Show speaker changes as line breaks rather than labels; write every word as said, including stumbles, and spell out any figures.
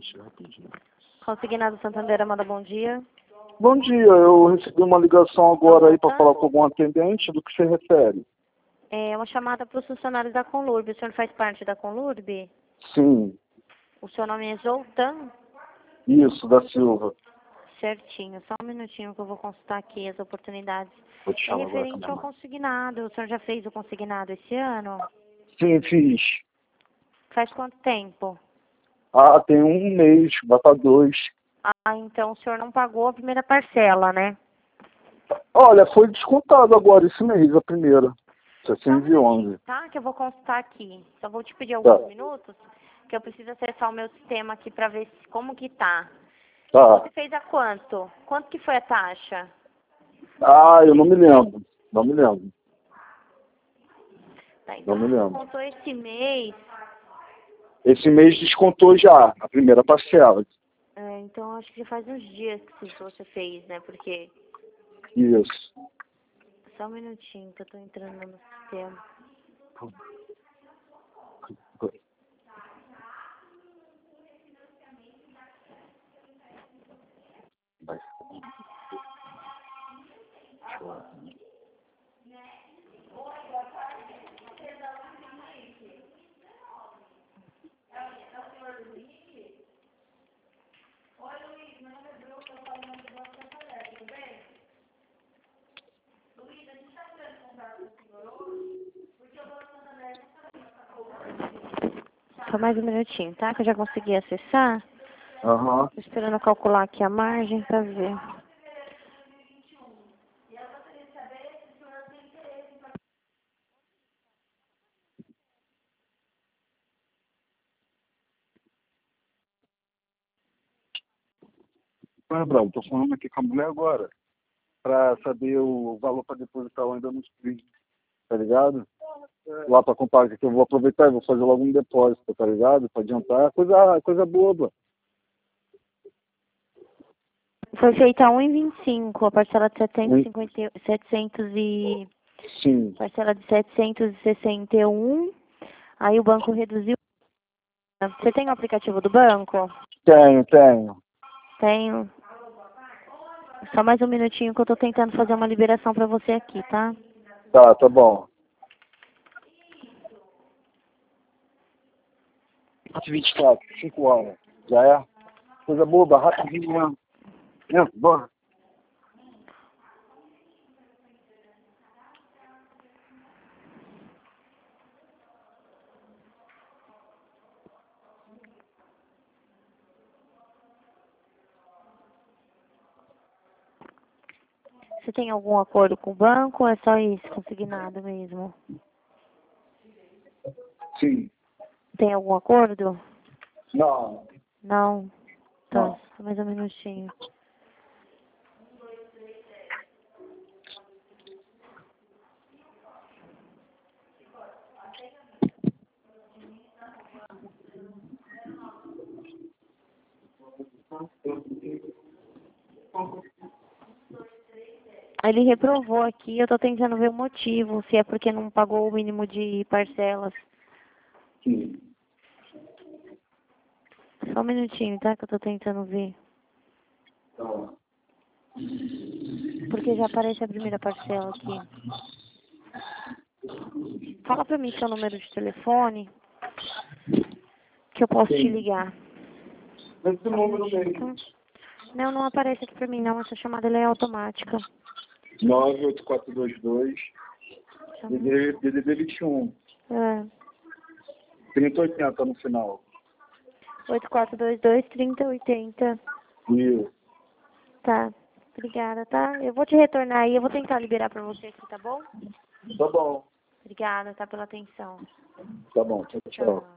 Consignado Santander, Amanda, bom dia.
Bom dia, eu recebi uma ligação agora aí para
Tá.
falar com algum atendente. Do que se refere?
É uma chamada para os funcionários da Conlurb. O senhor faz parte da Conlurb?
Sim,
O seu nome é Zoltan?
isso, da Silva.
Certinho. Só um minutinho que eu vou consultar aqui as oportunidades.
Vou te
É
chamar agora
referente
também,
ao
mãe.
consignado. O senhor já fez o consignado esse ano?
Sim, fiz.
Faz quanto tempo?
Ah, tem um mês, vai para dois.
Ah, então o senhor não pagou a primeira parcela, né?
Olha, foi descontado agora esse mês, a primeira.
Só um
setecentos e onze.
minutinho, tá? Que eu vou consultar aqui. Só vou te pedir alguns
Tá,
minutos, que eu preciso acessar o meu sistema aqui para ver se, como que tá.
tá.
Você fez a quanto? Quanto que foi a taxa?
Ah, eu não me lembro. Não me lembro.
Tá, então
Não me
você
lembro.
contou esse mês.
Esse mês descontou já, a primeira parcela.
É, então acho que já faz uns dias que você fez, né? Porque.
Isso.
Só um minutinho que eu tô entrando no sistema.
Vai.
Só mais um minutinho, tá? Que eu já consegui acessar.
Aham.
Tô esperando calcular aqui a margem pra ver.
Ah, Bravo, tô falando aqui com a mulher agora, pra saber o valor pra depositar eu ainda nos fiz, tá ligado? Lá pra comprar, que eu vou aproveitar e vou fazer logo um depósito, tá ligado? Pra adiantar, coisa, coisa boba.
Foi feita a um e vinte e cinco, a parcela de setecentos e
Hum,
cinquenta, setecentos e
Sim,
parcela de setecentos e sessenta e um. Aí o banco reduziu. Você tem o aplicativo do banco?
tenho, tenho.
Tenho. Só mais um minutinho que eu tô tentando fazer uma liberação pra você aqui, tá?
Tá, tá bom. vinte e quatro, cinco horas. Já é? Coisa boba, rapidinho mesmo. Entra, bora.
Você tem algum acordo com o banco ou é só isso, consignado mesmo?
Sim.
Tem algum acordo?
Não,
Não. Tá,
não.
só mais um minutinho. Ele reprovou aqui, eu tô tentando ver o motivo, se é porque não pagou o mínimo de parcelas.
Sim.
Só um minutinho, tá? Que eu tô tentando ver.
Tá.
Porque já aparece a primeira parcela aqui. Fala pra mim seu número de telefone, que eu posso te
Sim.
ligar.
Esse
Só um
número
minutinho,
mesmo.
tá? Não, não aparece aqui pra mim não, essa chamada ela é automática.
nove oito quatro dois dois,
Só um minutinho.
D D D vinte e um,
É,
trinta e oitenta no final.
oito quatro dois dois, trinta oitenta.
Isso.
Tá, obrigada, tá? Eu vou te retornar aí, eu vou tentar liberar pra você aqui, tá bom?
Tá bom.
Obrigada, tá, pela atenção.
Tá bom. Tchau, tchau.
Tchau.